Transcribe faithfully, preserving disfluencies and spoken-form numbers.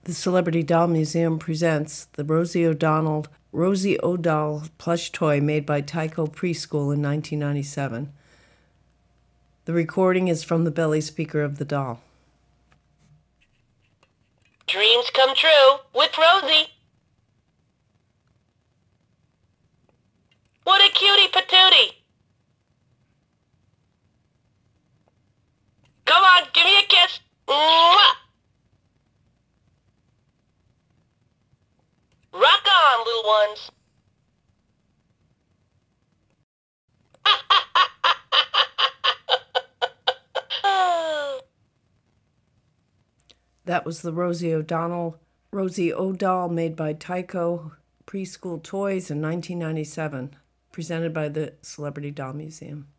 The Celebrity Doll Museum presents the Rosie O'Donnell Rosie O'Doll plush toy made by Tyco Preschool in nineteen ninety-seven. The recording is from the belly speaker of the doll. Dreams come true with Rosie. What a cutie patootie. Come on, give me a kiss. Mwah! Rock on, little ones. That was the Rosie O'Donnell Rosie O'Doll made by Tyco Preschool Toys in nineteen ninety-seven, presented by the Celebrity Doll Museum.